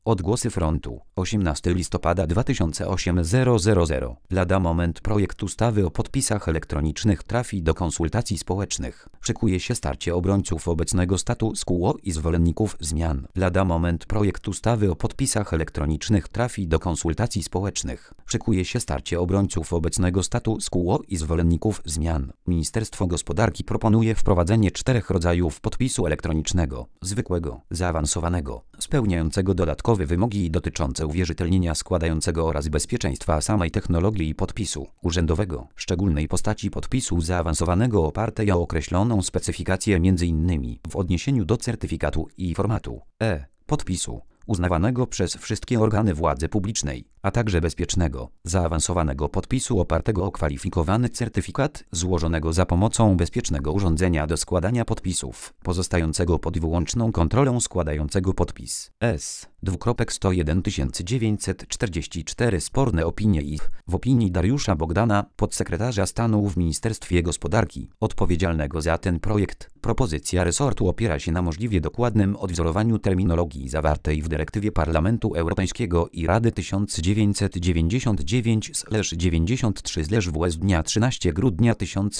Odgłosy frontu. 18 listopada 2008 Lada moment projekt ustawy o podpisach elektronicznych trafi do konsultacji społecznych. Szykuje się starcie obrońców obecnego status quo i zwolenników zmian. Lada moment projekt ustawy o podpisach elektronicznych trafi do konsultacji społecznych. Szykuje się starcie obrońców obecnego status quo i zwolenników zmian. Ministerstwo Gospodarki proponuje wprowadzenie 4 rodzajów podpisu elektronicznego: zwykłego, zaawansowanego, spełniającego dodatkowe wymogi dotyczące uwierzytelnienia składającego oraz bezpieczeństwa samej technologii podpisu urzędowego, szczególnej postaci podpisu zaawansowanego opartej o określoną specyfikację m.in. w odniesieniu do certyfikatu i formatu podpisu uznawanego przez wszystkie organy władzy publicznej, a także bezpiecznego, zaawansowanego podpisu opartego o kwalifikowany certyfikat złożonego za pomocą bezpiecznego urządzenia do składania podpisów, pozostającego pod wyłączną kontrolą składającego podpis. S.101 1944 Sporne opinie w opinii Dariusza Bogdana, podsekretarza stanu w Ministerstwie Gospodarki, odpowiedzialnego za ten projekt, propozycja resortu opiera się na możliwie dokładnym odwzorowaniu terminologii zawartej w dyrektywie Parlamentu Europejskiego i Rady 1999/93/WE z dnia 13 grudnia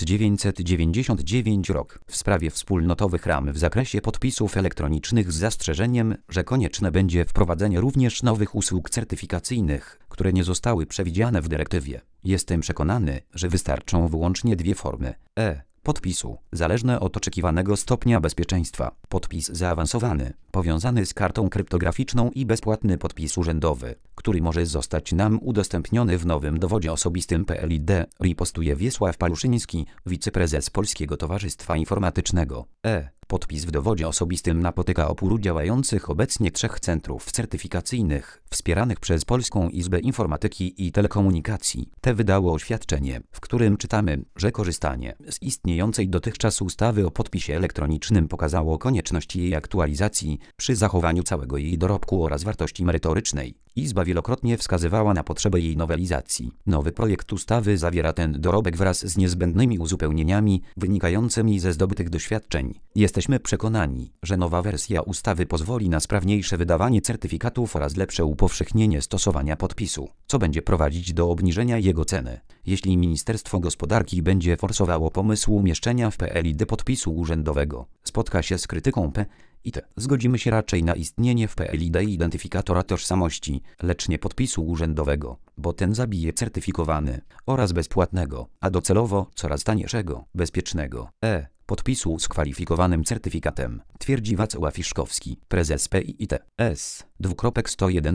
1999 rok w sprawie wspólnotowych ram w zakresie podpisów elektronicznych z zastrzeżeniem, że konieczne będzie wprowadzenie również nowych usług certyfikacyjnych, które nie zostały przewidziane w dyrektywie. Jestem przekonany, że wystarczą wyłącznie 2 formy podpisu, zależne od oczekiwanego stopnia bezpieczeństwa. Podpis zaawansowany, powiązany z kartą kryptograficzną i bezpłatny podpis urzędowy, który może zostać nam udostępniony w nowym dowodzie osobistym PLID, ripostuje Wiesław Paluszyński, wiceprezes Polskiego Towarzystwa Informatycznego. Podpis w dowodzie osobistym napotyka opór działających obecnie 3 centrów certyfikacyjnych, wspieranych przez Polską Izbę Informatyki i Telekomunikacji. Te wydało oświadczenie, w którym czytamy, że korzystanie z istniejącej dotychczas ustawy o podpisie elektronicznym pokazało konieczność jej aktualizacji przy zachowaniu całego jej dorobku oraz wartości merytorycznej. Izba wielokrotnie wskazywała na potrzebę jej nowelizacji. Nowy projekt ustawy zawiera ten dorobek wraz z niezbędnymi uzupełnieniami wynikającymi ze zdobytych doświadczeń. Jesteśmy przekonani, że nowa wersja ustawy pozwoli na sprawniejsze wydawanie certyfikatów oraz lepsze upowszechnienie stosowania podpisu, co będzie prowadzić do obniżenia jego ceny. Jeśli Ministerstwo Gospodarki będzie forsowało pomysł umieszczenia w PLID podpisu urzędowego, spotka się z krytyką zgodzimy się raczej na istnienie w PLID identyfikatora tożsamości, lecz nie podpisu urzędowego, bo ten zabije certyfikowany oraz bezpłatnego, a docelowo coraz taniejszego, bezpiecznego podpisu z kwalifikowanym certyfikatem, twierdzi Wacław Iszkowski, prezes PIT. S.101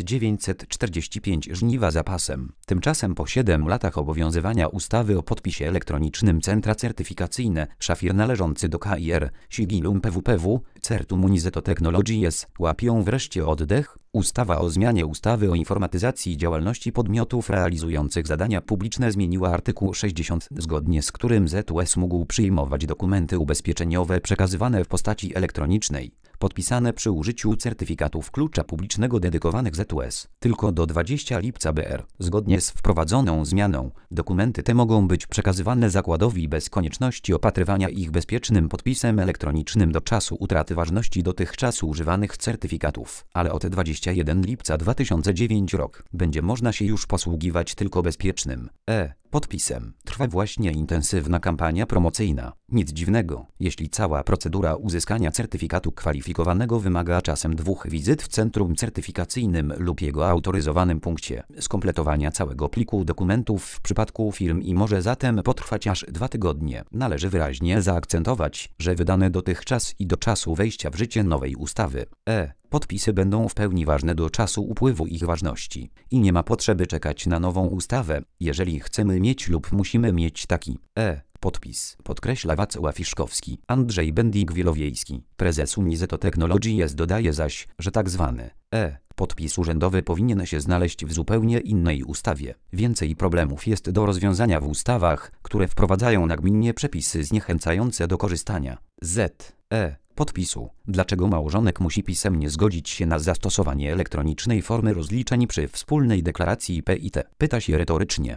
1945 Żniwa za pasem. Tymczasem po 7 latach obowiązywania ustawy o podpisie elektronicznym centra certyfikacyjne, szafir należący do KIR, Sigillum PWPW, Certum Unizeto Technologies, łapią wreszcie oddech. Ustawa o zmianie ustawy o informatyzacji działalności podmiotów realizujących zadania publiczne zmieniła artykuł 60, zgodnie z którym ZUS mógł przyjmować dokumenty ubezpieczeniowe przekazywane w postaci elektronicznej, podpisane przy użyciu certyfikatów klucza publicznego dedykowanych ZUS, tylko do 20 lipca br. Zgodnie z wprowadzoną zmianą, dokumenty te mogą być przekazywane zakładowi bez konieczności opatrywania ich bezpiecznym podpisem elektronicznym do czasu utraty ważności dotychczas używanych certyfikatów, ale od 21 lipca 2009 rok będzie można się już posługiwać tylko bezpiecznym podpisem. Trwa właśnie intensywna kampania promocyjna. Nic dziwnego, jeśli cała procedura uzyskania certyfikatu kwalifikowanego wymaga czasem 2 wizyt w centrum certyfikacyjnym lub jego autoryzowanym punkcie, skompletowania całego pliku dokumentów w przypadku firm i może zatem potrwać aż 2 tygodnie. Należy wyraźnie zaakcentować, że wydane dotychczas i do czasu wejścia w życie nowej ustawy podpisy będą w pełni ważne do czasu upływu ich ważności i nie ma potrzeby czekać na nową ustawę, jeżeli chcemy mieć lub musimy mieć taki podpis, podkreśla Wacław Iszkowski. Andrzej Bendik-Wielowiejski, prezes Unizeto Technologies, dodaje zaś, że tak zwany podpis urzędowy powinien się znaleźć w zupełnie innej ustawie. Więcej problemów jest do rozwiązania w ustawach, które wprowadzają nagminnie przepisy zniechęcające do korzystania z podpisu. Dlaczego małżonek musi pisemnie zgodzić się na zastosowanie elektronicznej formy rozliczeń przy wspólnej deklaracji PIT? Pyta się retorycznie.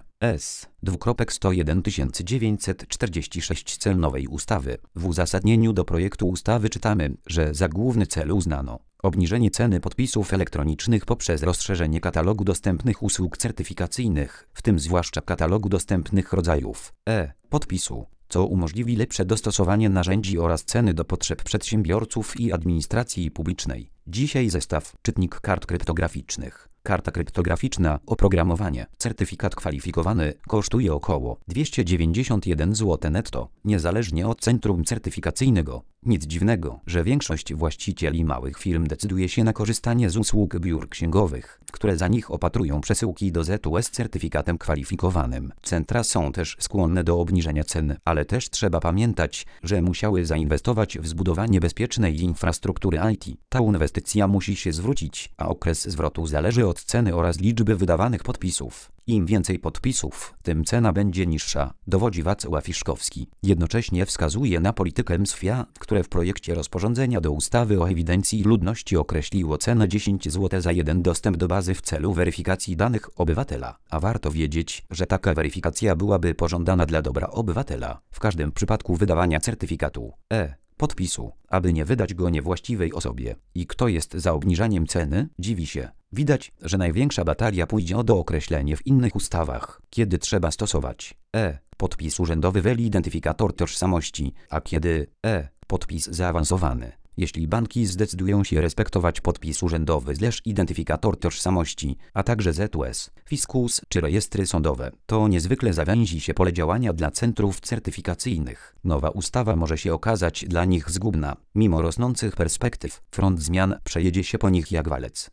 S.101 1946 Cel nowej ustawy. W uzasadnieniu do projektu ustawy czytamy, że za główny cel uznano Obniżenie ceny podpisów elektronicznych poprzez rozszerzenie katalogu dostępnych usług certyfikacyjnych, w tym zwłaszcza katalogu dostępnych rodzajów podpisu, co umożliwi lepsze dostosowanie narzędzi oraz ceny do potrzeb przedsiębiorców i administracji publicznej. Dzisiaj zestaw, czytnik kart kryptograficznych. Karta kryptograficzna, oprogramowanie, certyfikat kwalifikowany kosztuje około 291 zł netto, niezależnie od centrum certyfikacyjnego. Nic dziwnego, że większość właścicieli małych firm decyduje się na korzystanie z usług biur księgowych, które za nich opatrują przesyłki do ZUS z certyfikatem kwalifikowanym. Centra są też skłonne do obniżenia cen, ale też trzeba pamiętać, że musiały zainwestować w zbudowanie bezpiecznej infrastruktury IT. Ta inwestycja musi się zwrócić, a okres zwrotu zależy od ceny oraz liczby wydawanych podpisów. Im więcej podpisów, tym cena będzie niższa, dowodzi Wacław Iszkowski. Jednocześnie wskazuje na politykę MSWiA, które w projekcie rozporządzenia do ustawy o ewidencji ludności określiło cenę 10 zł za jeden dostęp do bazy w celu weryfikacji danych obywatela. A warto wiedzieć, że taka weryfikacja byłaby pożądana dla dobra obywatela, w każdym przypadku wydawania certyfikatu podpisu, aby nie wydać go niewłaściwej osobie. I kto jest za obniżaniem ceny? Dziwi się. Widać, że największa batalia pójdzie o dookreślenie w innych ustawach, kiedy trzeba stosować podpis urzędowy wel identyfikator tożsamości, a kiedy podpis zaawansowany. Jeśli banki zdecydują się respektować podpis urzędowy / identyfikator tożsamości, a także ZUS, fiskus czy rejestry sądowe, to niezwykle zawęzi się pole działania dla centrów certyfikacyjnych. Nowa ustawa może się okazać dla nich zgubna. Mimo rosnących perspektyw, front zmian przejedzie się po nich jak walec.